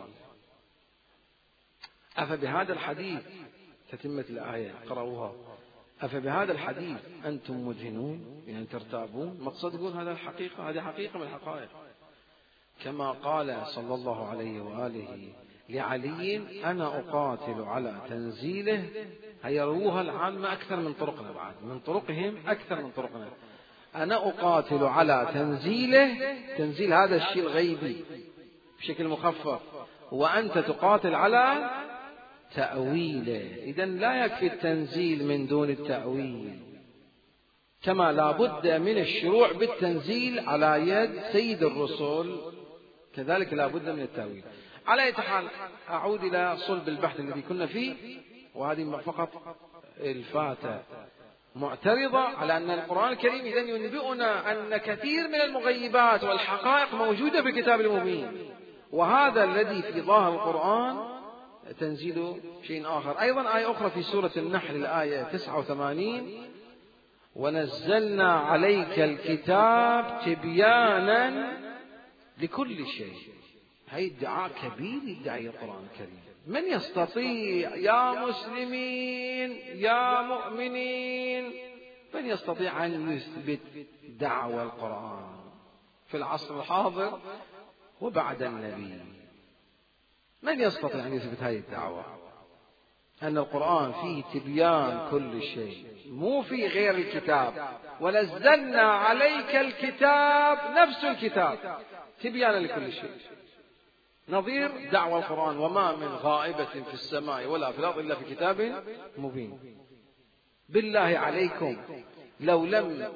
أفبهذا الحديث، تتمة الآية قرأوها: أفبهذا الحديث أنتم مدهنون، يعني ترتابون، ما تصدقون هذا الحقيقة، هذه حقيقة من الحقائق. كما قال صلى الله عليه وآله لعلي: أنا أقاتل على تنزيله. هيروها العامة أكثر من طرقنا، بعد من طرقهم أكثر من طرقنا. أنا أقاتل على تنزيله، تنزيل هذا الشيء الغيبي بشكل مخفف، وأنت تقاتل على تأويله. إذن لا يكفي التنزيل من دون التأويل، كما لا بد من الشروع بالتنزيل على يد سيد الرسل، كذلك لا بد من التأويل. على أي حال، أعود إلى صلب البحث الذي كنا فيه، وهذه فقط الفاتة معترضة على أن القرآن الكريم إذن ينبئنا أن كثير من المغيبات والحقائق موجودة في الكتاب المبين، وهذا الذي في ظاهر القرآن تنزيل شيء آخر. أيضا آية أخرى في سورة النحل الآية 89: ونزلنا عليك الكتاب تبيانا لكل شيء. هذا ادعاء كبير يدعي القرآن الكريم. من يستطيع يا مسلمين يا مؤمنين، من يستطيع أن يثبت دعوى القرآن في العصر الحاضر وبعد النبي؟ من يستطيع أن يثبت هذه الدعوة؟ أن القرآن فيه تبيان كل شيء، مو في غير الكتاب. ونزلنا عليك الكتاب، نفس الكتاب، تبيانا لكل شيء، نظير دعوى القرآن: وما من غائبة في السماء ولا في الأرض إلا في كتاب مبين. بالله عليكم، لو لم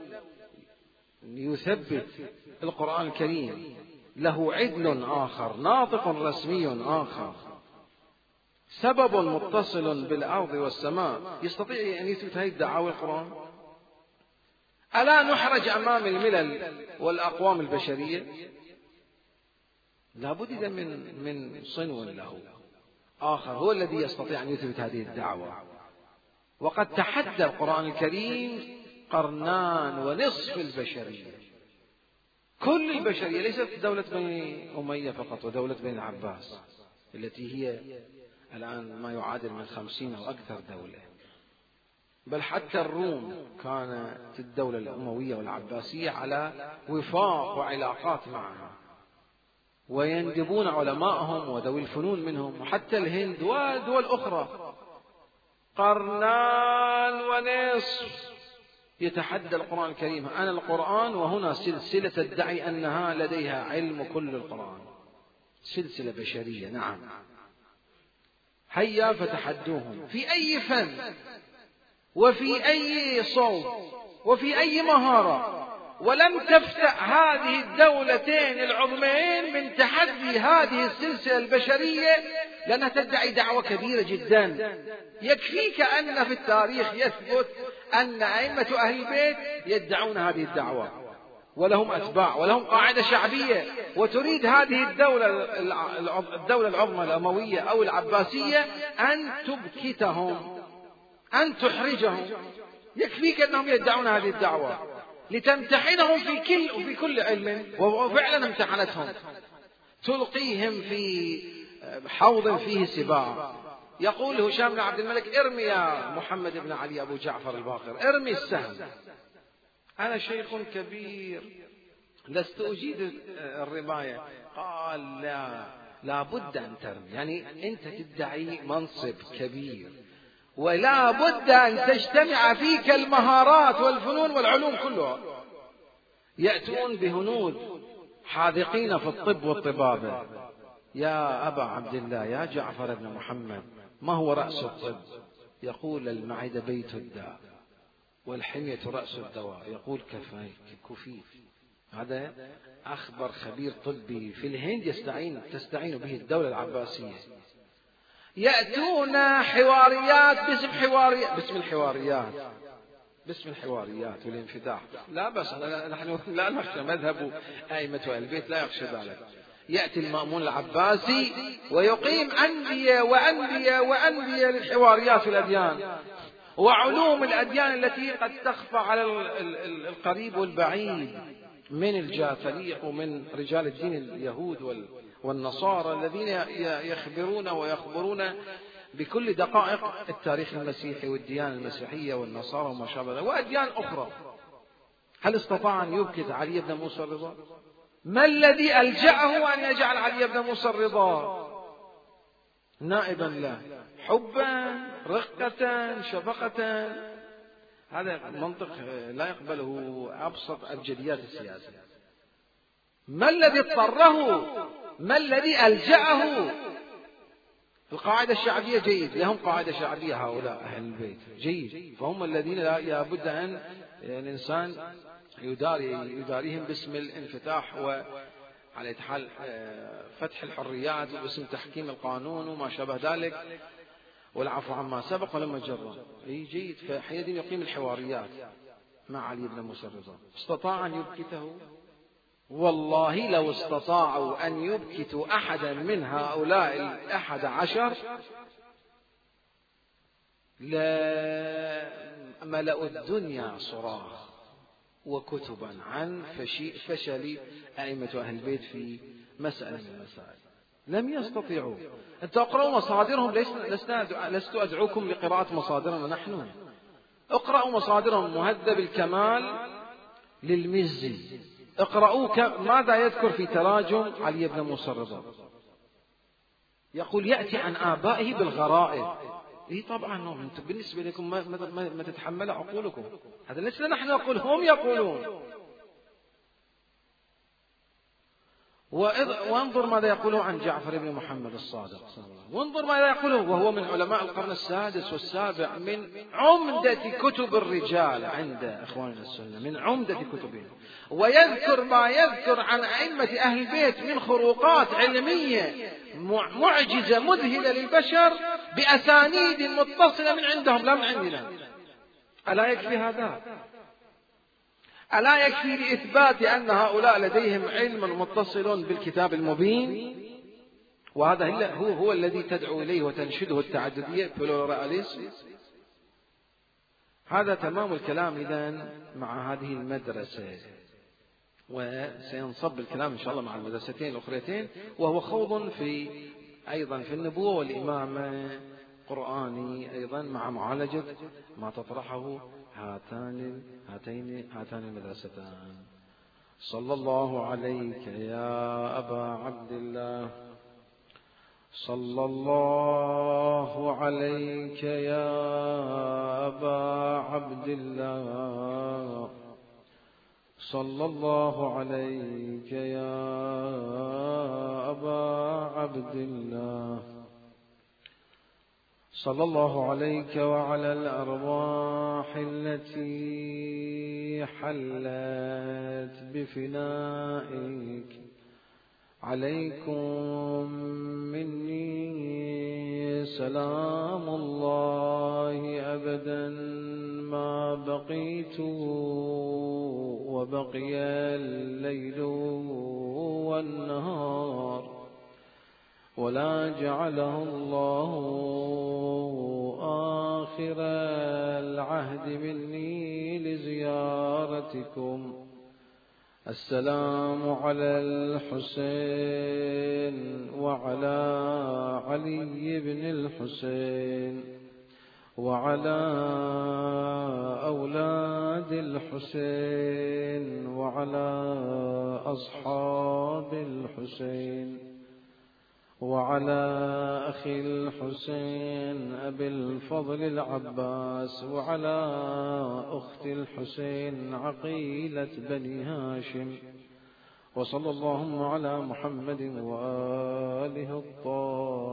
يثبت القرآن الكريم له عدل آخر، ناطق رسمي آخر، سبب متصل بالأرض والسماء، يستطيع أن يثبت هذه الدعاوى القرآن؟ ألا نحرج أمام الملل والأقوام البشرية؟ لا بد من صنو له آخر هو الذي يستطيع أن يثبت هذه الدعوة. وقد تحدى القرآن الكريم قرنان ونصف البشرية، كل البشرية، ليست دولة بني أمية فقط ودولة بني العباس التي هي الآن ما يعادل من 50 أو أكثر دولة، بل حتى الروم كانت الدولة الأموية والعباسية على وفاق وعلاقات معها، ويندبون علماءهم وذوي الفنون منهم، وحتى الهند ودول أخرى. قرنان ونصف يتحدى القرآن الكريم. أنا القرآن، وهنا سلسلة تدعي أنها لديها علم كل القرآن، سلسلة بشرية، نعم. هيا فتحدوهم في أي فن وفي أي صوت وفي أي مهارة، ولم تفتأ هذه الدولتين العظمين من تحدي هذه السلسلة البشرية، لأنها تدعي دعوة كبيرة جدا. يكفيك أن في التاريخ يثبت أن أئمة أهل البيت يدعون هذه الدعوة، ولهم أتباع ولهم قاعدة شعبية، وتريد هذه الدولة العظمى الأموية أو العباسية أن تبكتهم، أن تحرجهم. يكفيك أنهم يدعون هذه الدعوة لتمتحنهم في كل علم، وفعلا امتحنتهم. تلقيهم في حوض فيه سباع. يقول هشام بن عبد الملك: ارمي يا محمد بن علي أبو جعفر الباقر، ارمي السهم، أنا شيخ كبير لست أجيد الرماية. قال: لا بد أن ترمي، يعني أنت تدعي منصب كبير ولا بد أن تجتمع فيك المهارات والفنون والعلوم كلها. يأتون بهنود حاذقين في الطب والطبابة: يا أبا عبد الله، يا جعفر بن محمد، ما هو رأس الطب؟ يقول: المعدة بيت الداء والحمية رأس الدواء. يقول: كفيف. هذا أخبر خبير طبي في الهند تستعين به الدولة العباسية. يأتون حواريات باسم الحواريات والانفتاح. لا بس نحن لا نخشى، مذهب أئمة أهل البيت لا يخشى ذلك. يأتي المأمون العباسي ويقيم أندية للحواريات في الأديان وعلوم الأديان التي قد تخفى على القريب والبعيد من الجاثليق ومن رجال الدين اليهود والنصارى الذين يخبرون ويخبرون بكل دقائق التاريخ المسيحي والديانة المسيحية والنصارى وما شابه ذلك وأديان أخرى. هل استطاع أن يبكت علي بن موسى الرضا؟ ما الذي ألجأه أن يجعل علي بن موسى الرضا نائبا له؟ حبا، رقة، شفقة؟ هذا منطق لا يقبله أبسط أبجديات السياسة. ما الذي اضطره؟ ما الذي ألجأه؟ القاعدة الشعبية جيد، لهم قاعدة شعبية هؤلاء أهل البيت جيد، فهم الذين لابد أن الإنسان يداريهم باسم الانفتاح وعلى حال فتح الحريات وباسم تحكيم القانون وما شابه ذلك والعفو عما سبق ولما جرى. جيد، فحينئذ يقيم الحواريات مع علي بن موسى الرضا. استطاع أن يبكته؟ والله لو استطاعوا أن يبكتوا أحدا من هؤلاء 11 لملأوا الدنيا صراخ وكتبا عن فشل أئمة أهل البيت في مسألة من المسائل. لم يستطيعوا. أن تقرأوا مصادرهم، لست أدعوكم لقراءة مصادرنا نحن. اقرأوا مصادرهم. مهذب الكمال للمزي، اقرأوا ماذا يذكر في تراجم علي بن موسى الرضا. يقول: يأتي عن آبائه بالغرائب. طبعا أنتم بالنسبة لكم ما تتحمل عقولكم. هذا ليس نحن نقول، هم يقولون. وانظر ماذا يقوله عن جعفر بن محمد الصادق، وانظر ماذا يقوله وهو من علماء القرن السادس والسابع، من عمدة كتب الرجال عند إخواننا السنة، من عمدة كتبهم. ويذكر ما يذكر عن أئمة أهل البيت من خروقات علمية معجزة مذهلة للبشر بأسانيد متصلة من عندهم لا من عندنا. ألا يكفي هذا؟ ألا يكفي لإثبات أن هؤلاء لديهم علم متصل بالكتاب المبين؟ وهذا هو الذي تدعو إليه وتنشده التعددية بلوراليزم. هذا تمام الكلام إذن مع هذه المدرسة، وسينصب الكلام إن شاء الله مع المدرستين الأخريتين، وهو خوض أيضا في النبوة والإمامة قرآني أيضا مع معالجة ما تطرحه هاتان المدرستان. صلى الله عليك يا أبا عبد الله، صلى الله عليك يا أبا عبد الله، صلى الله عليك يا أبا عبد الله، صلى الله عليك وعلى الأرواح التي حلت بفنائك. عليكم مني سلام الله أبدا ما بقيت وبقي الليل والنهار، ولا جعله الله آخر العهد مني لزيارتكم. السلام على الحسين وعلى علي بن الحسين وعلى أولاد الحسين وعلى أصحاب الحسين وعلى أخي الحسين أبي الفضل العباس وعلى أخت الحسين عقيلة بني هاشم، وصلى اللهم على محمد وآله الطاهرين.